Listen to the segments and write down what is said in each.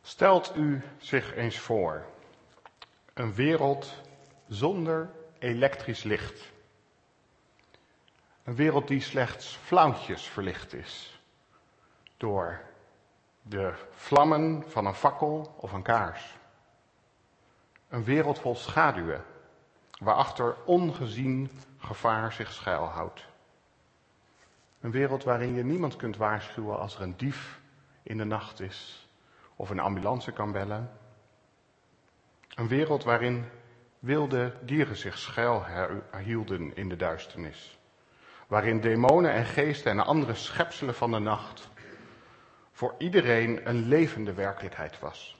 Stelt u zich eens voor, een wereld zonder elektrisch licht. Een wereld die slechts flauwtjes verlicht is door de vlammen van een fakkel of een kaars. Een wereld vol schaduwen, waarachter ongezien gevaar zich schuilhoudt. Een wereld waarin je niemand kunt waarschuwen als er een dief in de nacht is of een ambulance kan bellen. Een wereld waarin wilde dieren zich schuilhielden in de duisternis. Waarin demonen en geesten en andere schepselen van de nacht voor iedereen een levende werkelijkheid was.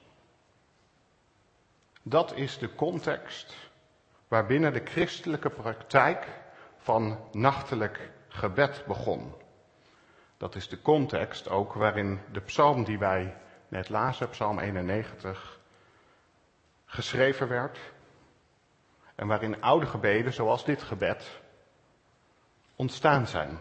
Dat is de context waarbinnen de christelijke praktijk van nachtelijk gebed begon. Dat is de context ook waarin de psalm die wij net lazen, psalm 91, geschreven werd. En waarin oude gebeden, zoals dit gebed, ontstaan zijn.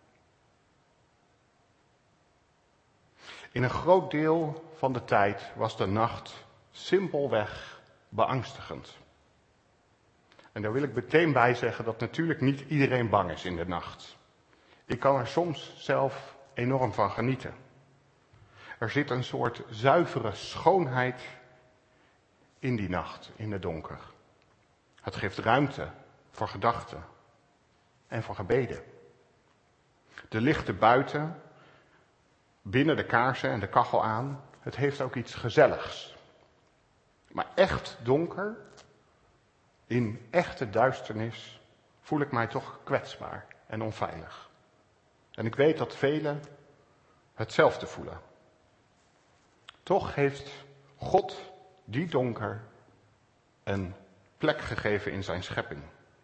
In een groot deel van de tijd was de nacht simpelweg beangstigend. En daar wil ik meteen bij zeggen dat natuurlijk niet iedereen bang is in de nacht. Ik kan er soms zelf enorm van genieten. Er zit een soort zuivere schoonheid in die nacht, in het donker. Het geeft ruimte voor gedachten en voor gebeden. De lichten buiten, binnen de kaarsen en de kachel aan, het heeft ook iets gezelligs. Maar echt donker, in echte duisternis, voel ik mij toch kwetsbaar en onveilig. En ik weet dat velen hetzelfde voelen. Toch heeft God die donker een plek gegeven in zijn schepping.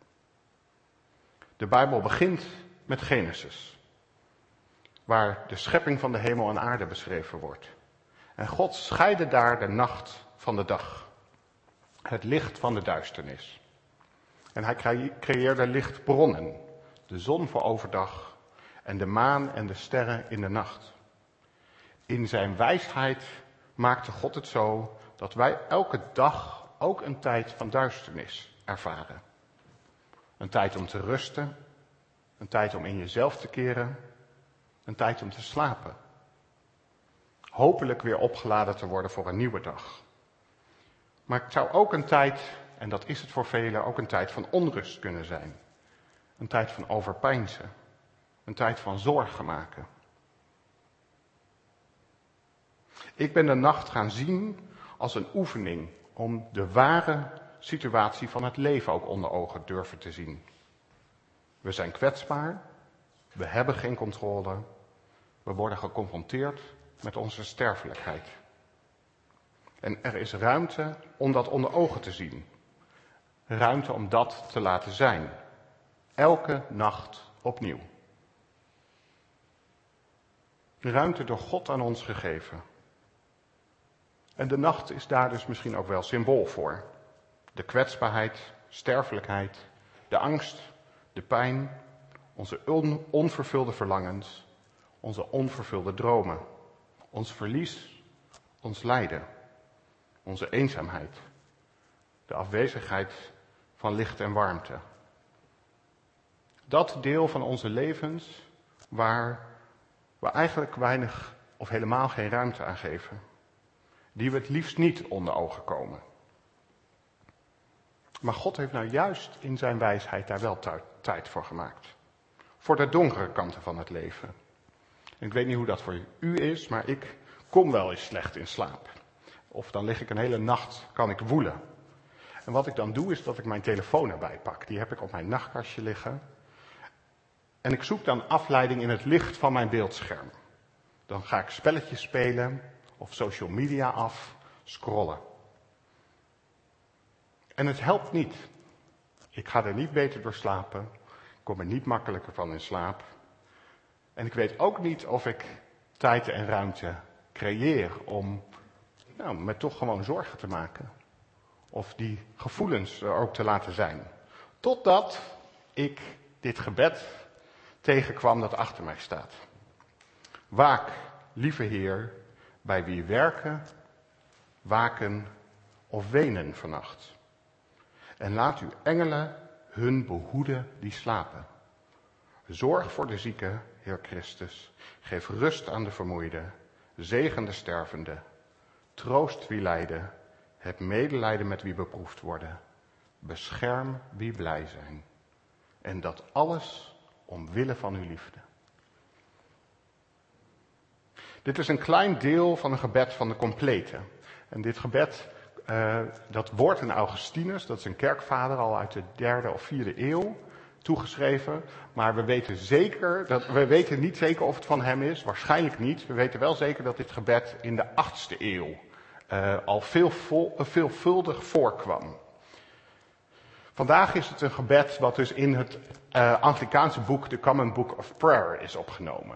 De Bijbel begint met Genesis, waar de schepping van de hemel en aarde beschreven wordt. En God scheidde daar de nacht van de dag, het licht van de duisternis. En hij creëerde lichtbronnen, de zon voor overdag en de maan en de sterren in de nacht. In zijn wijsheid maakte God het zo dat wij elke dag ook een tijd van duisternis ervaren. Een tijd om te rusten, een tijd om in jezelf te keren, een tijd om te slapen. Hopelijk weer opgeladen te worden voor een nieuwe dag. Maar het zou ook een tijd, en dat is het voor velen, ook een tijd van onrust kunnen zijn. Een tijd van overpeinzen, een tijd van zorgen maken. Ik ben de nacht gaan zien als een oefening om de ware situatie van het leven ook onder ogen durven te zien. We zijn kwetsbaar, we hebben geen controle, we worden geconfronteerd met onze sterfelijkheid. En er is ruimte om dat onder ogen te zien. Ruimte om dat te laten zijn. Elke nacht opnieuw. Ruimte door God aan ons gegeven. En de nacht is daar dus misschien ook wel symbool voor. De kwetsbaarheid, sterfelijkheid, de angst, de pijn, onze onvervulde verlangens, onze onvervulde dromen, ons verlies, ons lijden, onze eenzaamheid, de afwezigheid van licht en warmte. Dat deel van onze levens waar we eigenlijk weinig of helemaal geen ruimte aan geven. Die we het liefst niet onder ogen komen. Maar God heeft nou juist in zijn wijsheid daar wel tijd voor gemaakt. Voor de donkere kanten van het leven. En ik weet niet hoe dat voor u is, maar ik kom wel eens slecht in slaap. Of dan lig ik een hele nacht, kan ik woelen. En wat ik dan doe is dat ik mijn telefoon erbij pak. Die heb ik op mijn nachtkastje liggen. En ik zoek dan afleiding in het licht van mijn beeldscherm. Dan ga ik spelletjes spelen of social media af, scrollen. En het helpt niet. Ik ga er niet beter door slapen. Ik kom er niet makkelijker van in slaap. En ik weet ook niet of ik tijd en ruimte creëer om me toch gewoon zorgen te maken. Of die gevoelens er ook te laten zijn. Totdat ik dit gebed tegenkwam dat achter mij staat. Waak, lieve Heer, bij wie werken waken of wenen vannacht. En laat uw engelen hun behoeden die slapen. Zorg voor de zieken, Heer Christus. Geef rust aan de vermoeiden. Zegen de stervende. Troost wie lijden. Heb medelijden met wie beproefd worden. Bescherm wie blij zijn. En dat alles omwille van uw liefde. Dit is een klein deel van een gebed van de complete. En dit gebed, dat wordt aan Augustinus, dat is een kerkvader al uit de 3e of 4e eeuw, toegeschreven. Maar we weten niet zeker of het van hem is, waarschijnlijk niet. We weten wel zeker dat dit gebed in de 8e eeuw al veelvuldig voorkwam. Vandaag is het een gebed wat dus in het Anglikaanse boek, The Common Book of Prayer, is opgenomen.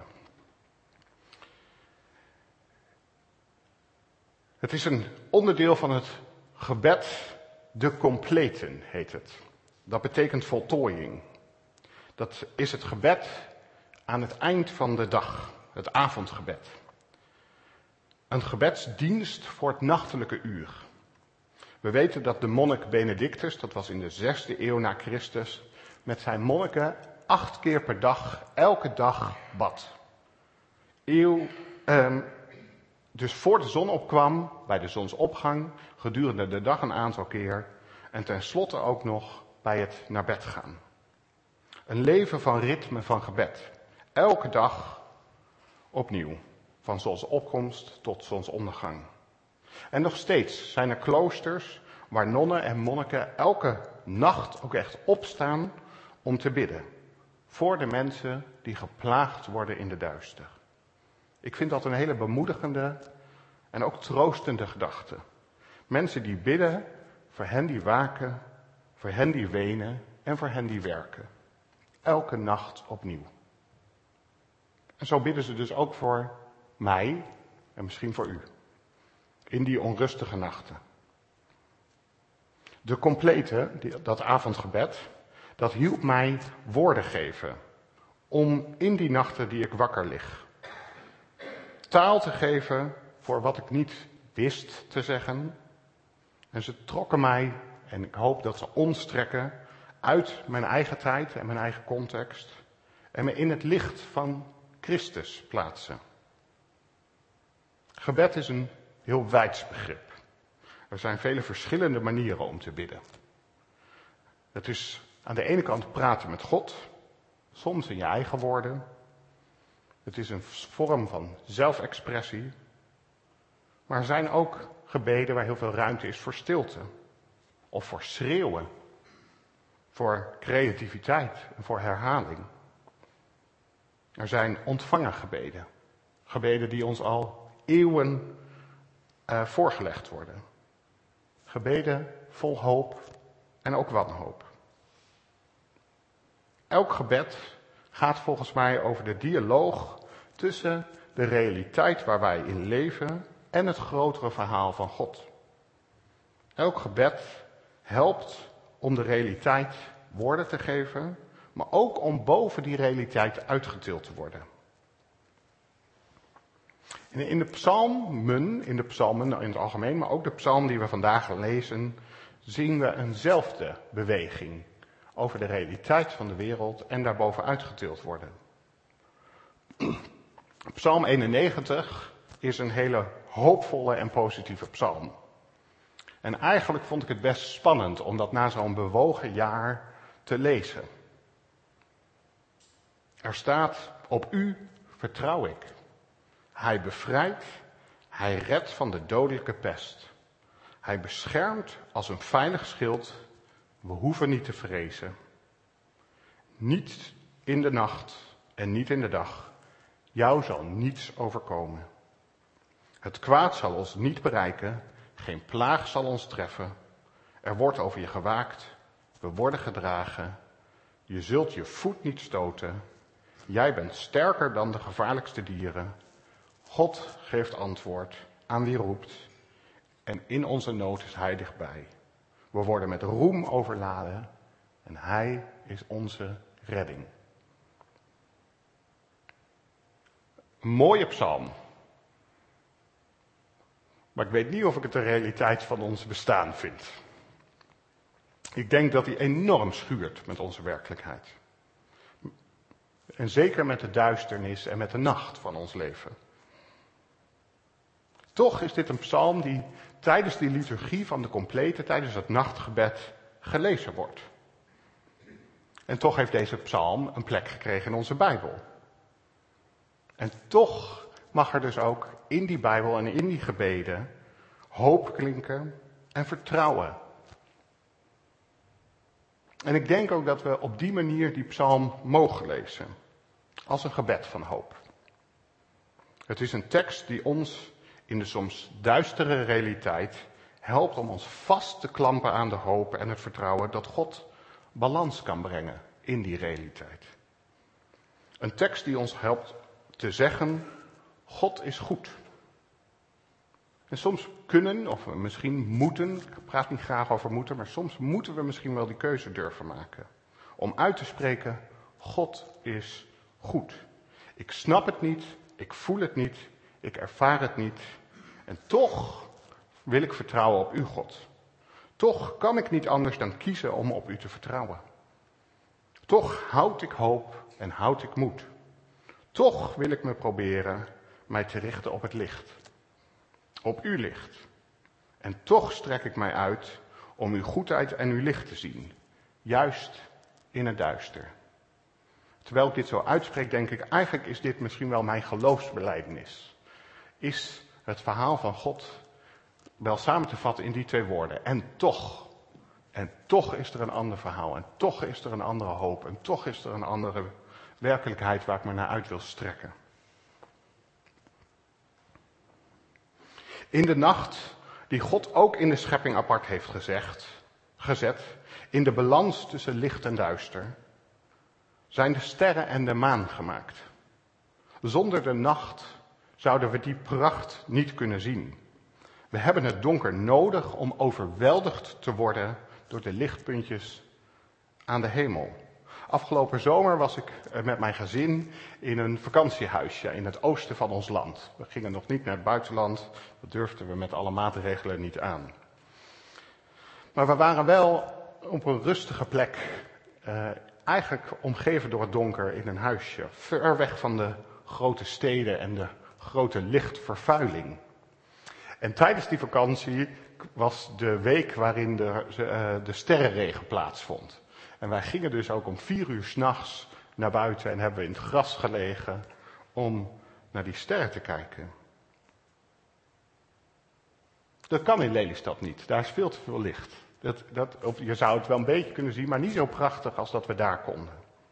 Het is een onderdeel van het gebed, de completen heet het. Dat betekent voltooiing. Dat is het gebed aan het eind van de dag, het avondgebed. Een gebedsdienst voor het nachtelijke uur. We weten dat de monnik Benedictus, dat was in de 6e eeuw na Christus, met zijn monniken 8 keer per dag, elke dag bad. Dus voor de zon opkwam, bij de zonsopgang, gedurende de dag een aantal keer en tenslotte ook nog bij het naar bed gaan. Een leven van ritme van gebed. Elke dag opnieuw, van zonsopkomst tot zonsondergang. En nog steeds zijn er kloosters waar nonnen en monniken elke nacht ook echt opstaan om te bidden. Voor de mensen die geplaagd worden in de duister. Ik vind dat een hele bemoedigende en ook troostende gedachte. Mensen die bidden voor hen die waken, voor hen die wenen en voor hen die werken. Elke nacht opnieuw. En zo bidden ze dus ook voor mij en misschien voor u. In die onrustige nachten. De complete, dat avondgebed, dat hielp mij woorden geven. Om in die nachten die ik wakker lig. Taal te geven voor wat ik niet wist te zeggen. En ze trokken mij, en ik hoop dat ze ons trekken, uit mijn eigen tijd en mijn eigen context. En me in het licht van Christus plaatsen. Gebed is een heel wijds begrip. Er zijn vele verschillende manieren om te bidden. Het is aan de ene kant praten met God, soms in je eigen woorden. Het is een vorm van zelfexpressie. Maar er zijn ook gebeden waar heel veel ruimte is voor stilte. Of voor schreeuwen. Voor creativiteit en voor herhaling. Er zijn ontvangen gebeden. Gebeden die ons al eeuwen voorgelegd worden. Gebeden vol hoop en ook wanhoop. Elk gebed gaat volgens mij over de dialoog tussen de realiteit waar wij in leven en het grotere verhaal van God. Elk gebed helpt om de realiteit woorden te geven, maar ook om boven die realiteit uitgetild te worden. In de psalmen in het algemeen, maar ook de psalm die we vandaag lezen, zien we eenzelfde beweging over de realiteit van de wereld en daarboven uitgetild worden. Psalm 91 is een hele hoopvolle en positieve psalm. En eigenlijk vond ik het best spannend om dat na zo'n bewogen jaar te lezen. Er staat, op u vertrouw ik. Hij bevrijdt, hij redt van de dodelijke pest. Hij beschermt als een veilig schild, we hoeven niet te vrezen. Niet in de nacht en niet in de dag, jou zal niets overkomen. Het kwaad zal ons niet bereiken, geen plaag zal ons treffen. Er wordt over je gewaakt, we worden gedragen. Je zult je voet niet stoten. Jij bent sterker dan de gevaarlijkste dieren. God geeft antwoord aan wie roept. En in onze nood is hij dichtbij. We worden met roem overladen en hij is onze redding. Een mooie psalm. Maar ik weet niet of ik het de realiteit van ons bestaan vind. Ik denk dat die enorm schuurt met onze werkelijkheid. En zeker met de duisternis en met de nacht van ons leven. Toch is dit een psalm die tijdens die liturgie van de complete, tijdens het nachtgebed, gelezen wordt. En toch heeft deze psalm een plek gekregen in onze Bijbel. En toch mag er dus ook in die Bijbel en in die gebeden hoop klinken en vertrouwen. En ik denk ook dat we op die manier die psalm mogen lezen. Als een gebed van hoop. Het is een tekst die ons in de soms duistere realiteit helpt om ons vast te klampen aan de hoop en het vertrouwen dat God balans kan brengen in die realiteit. Een tekst die ons helpt te zeggen, God is goed. En soms kunnen, of we misschien moeten, ik praat niet graag over moeten, maar soms moeten we misschien wel die keuze durven maken. Om uit te spreken, God is goed. Ik snap het niet, ik voel het niet, ik ervaar het niet. En toch wil ik vertrouwen op u, God. Toch kan ik niet anders dan kiezen om op u te vertrouwen. Toch houd ik hoop en houd ik moed. Toch wil ik me proberen mij te richten op het licht. Op uw licht. En toch strek ik mij uit om uw goedheid en uw licht te zien. Juist in het duister. Terwijl ik dit zo uitspreek, denk ik, eigenlijk is dit misschien wel mijn geloofsbelijdenis. Is het verhaal van God wel samen te vatten in die twee woorden. En toch is er een ander verhaal. En toch is er een andere hoop. En toch is er een andere werkelijkheid waar ik me naar uit wil strekken. In de nacht die God ook in de schepping apart heeft gezet, in de balans tussen licht en duister, zijn de sterren en de maan gemaakt. Zonder de nacht zouden we die pracht niet kunnen zien. We hebben het donker nodig om overweldigd te worden door de lichtpuntjes aan de hemel. Afgelopen zomer was ik met mijn gezin in een vakantiehuisje in het oosten van ons land. We gingen nog niet naar het buitenland, dat durfden we met alle maatregelen niet aan. Maar we waren wel op een rustige plek, eigenlijk omgeven door het donker in een huisje. Ver weg van de grote steden en de grote lichtvervuiling. En tijdens die vakantie was de week waarin de sterrenregen plaatsvond. En wij gingen dus ook om 4 uur 's nachts naar buiten en hebben we in het gras gelegen om naar die sterren te kijken. Dat kan in Lelystad niet, daar is veel te veel licht. Of je zou het wel een beetje kunnen zien, maar niet zo prachtig als dat we daar konden.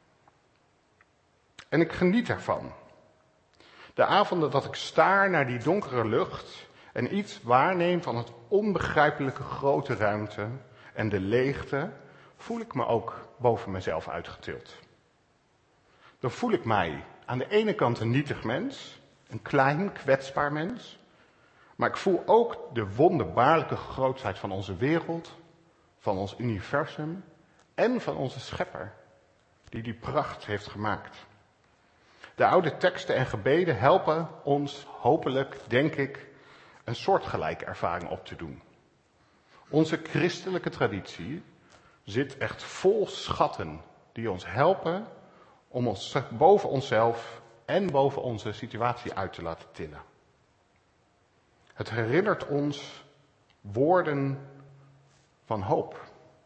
En ik geniet ervan. De avonden dat ik staar naar die donkere lucht en iets waarneem van het onbegrijpelijke grote ruimte en de leegte, voel ik me ook boven mezelf uitgetild. Dan voel ik mij aan de ene kant een nietig mens, een klein, kwetsbaar mens, maar ik voel ook de wonderbaarlijke grootheid van onze wereld, van ons universum en van onze schepper, die pracht heeft gemaakt. De oude teksten en gebeden helpen ons hopelijk, denk ik, een soortgelijke ervaring op te doen. Onze christelijke traditie zit echt vol schatten die ons helpen om ons boven onszelf en boven onze situatie uit te laten tillen. Het herinnert ons woorden van hoop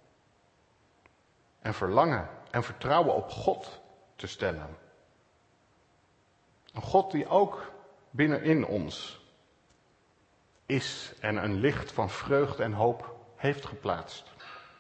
en verlangen en vertrouwen op God te stellen. Een God die ook binnenin ons is en een licht van vreugde en hoop heeft geplaatst.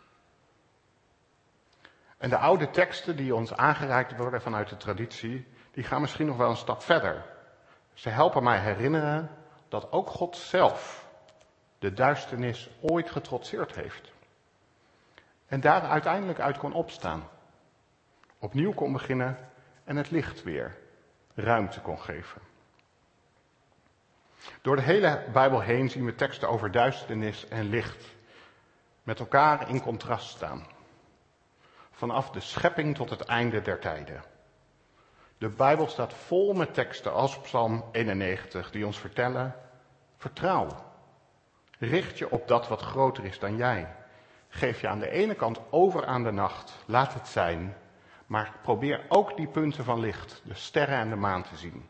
En de oude teksten die ons aangereikt worden vanuit de traditie, die gaan misschien nog wel een stap verder. Ze helpen mij herinneren dat ook God zelf de duisternis ooit getrotseerd heeft. En daar uiteindelijk uit kon opstaan. Opnieuw kon beginnen en het licht weer ruimte kon geven. Door de hele Bijbel heen zien we teksten over duisternis en licht met elkaar in contrast staan. Vanaf de schepping tot het einde der tijden. De Bijbel staat vol met teksten als Psalm 91 die ons vertellen: vertrouw, Richt je op dat wat groter is dan jij. Geef je aan de ene kant over aan de nacht, laat het zijn. Maar probeer ook die punten van licht, de sterren en de maan te zien.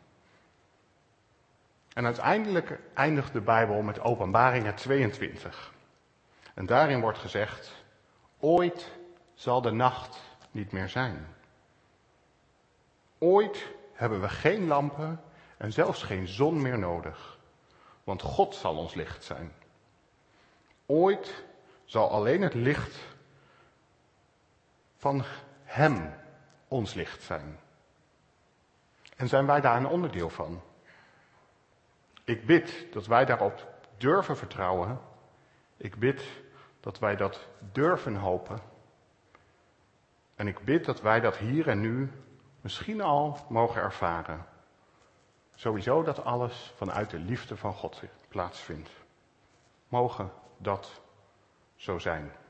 En uiteindelijk eindigt de Bijbel met Openbaringen 22. En daarin wordt gezegd, ooit zal de nacht niet meer zijn. Ooit hebben we geen lampen en zelfs geen zon meer nodig. Want God zal ons licht zijn. Ooit zal alleen het licht van Hem ons licht zijn. En zijn wij daar een onderdeel van? Ik bid dat wij daarop durven vertrouwen. Ik bid dat wij dat durven hopen. En ik bid dat wij dat hier en nu misschien al mogen ervaren. Sowieso dat alles vanuit de liefde van God plaatsvindt. Mogen dat zo zijn.